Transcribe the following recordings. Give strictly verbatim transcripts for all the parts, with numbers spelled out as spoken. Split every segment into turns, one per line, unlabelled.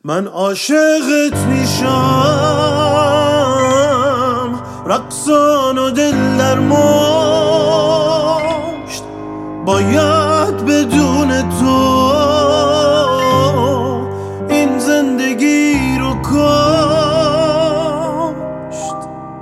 من عاشقت میشم، رقصان و دل در مشت، باید بدون تو این زندگی رو کشت.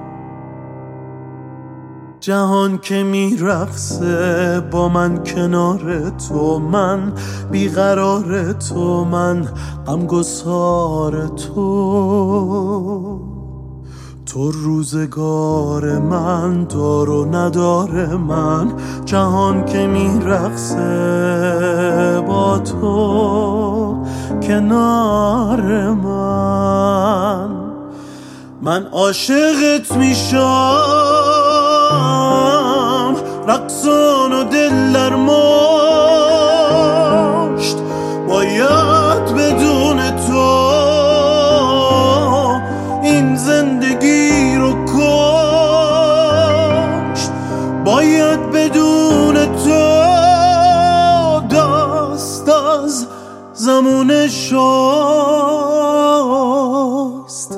جهان که میرقصه با من کنار تو، من بیقرار تو، من غمگسار تو. تو روزگار من، دار و ندار من، جهان که میرقصه با تو کنار من. من عاشقت میشم، رقصان و دل در مشت، باید بدون تو این زندگی رو کشت. باید بدون تو دست از زمون شست.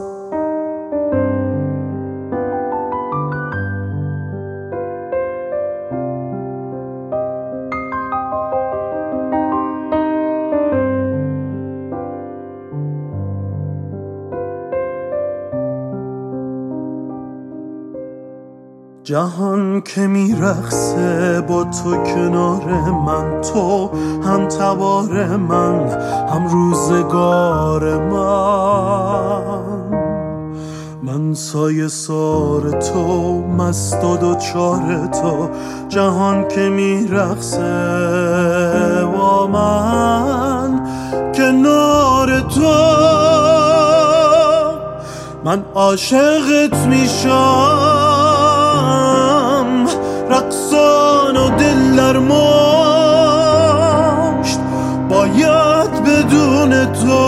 جهان که میرقصه با تو کنار من، تو هم تبار من، هم روزگار من. من سایه سار تو، مست و دوچار تو، جهان که میرقصه با من کنار تو. من عاشقت میشم، رقصان و دل در مشت، باید بدون تو